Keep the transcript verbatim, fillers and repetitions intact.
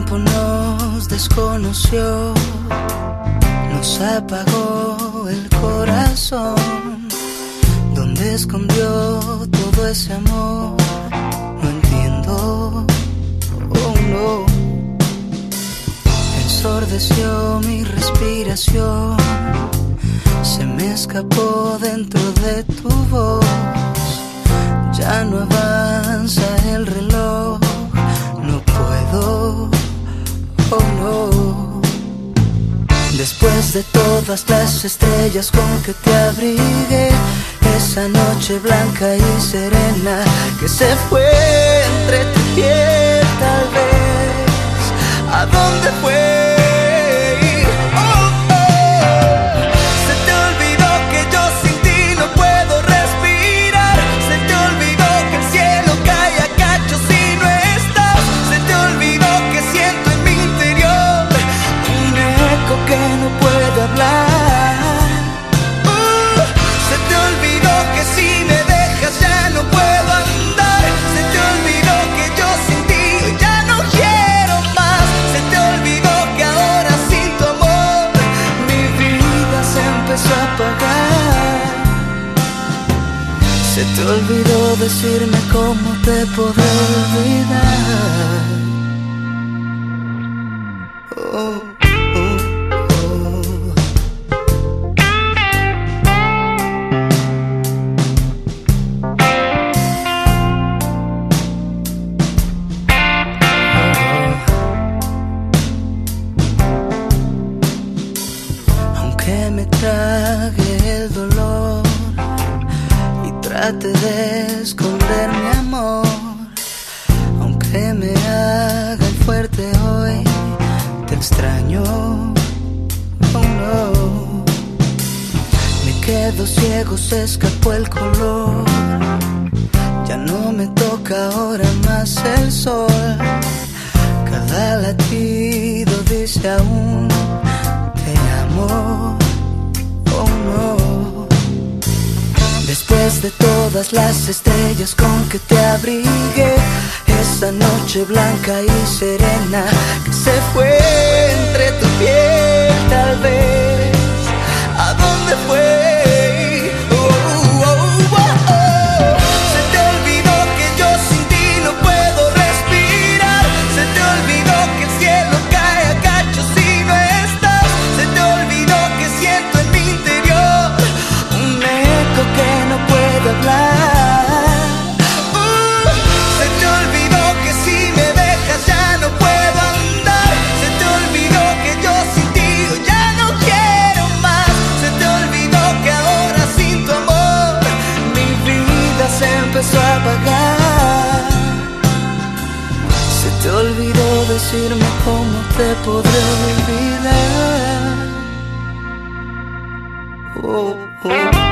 tiempo nos desconoció, nos apagó el corazón. ¿Dónde escondió todo ese amor? No entiendo, oh no. Ensordeció mi respiración, se me escapó dentro de tu voz. Ya no avanza el reloj, no puedo, oh no. Después de todas las estrellas con que te abrigué, esa noche blanca y serena que se fue entre tu piel, tal vez, ¿a dónde fue? Que no puede hablar. uh, Se te olvidó que si me dejas ya no puedo andar. Se te olvidó que yo sin ti ya no quiero más. Se te olvidó que ahora sin tu amor mi vida se empezó a apagar. Se te olvidó decirme cómo te podré olvidar. Oh. Que me trague el dolor y trate de esconder mi amor, aunque me haga el fuerte hoy, te extraño, oh no. Me quedo ciego, se escapó el color, ya no me toca ahora más el sol. Cada latido dice aún te amo, oh no. Después de todas las estrellas con que te abrigué, esa noche blanca y serena que se fue entre tu piel, tal vez, ¿a dónde fue? Empezó a apagar. Se te olvidó decirme cómo te podré olvidar. Oh, oh.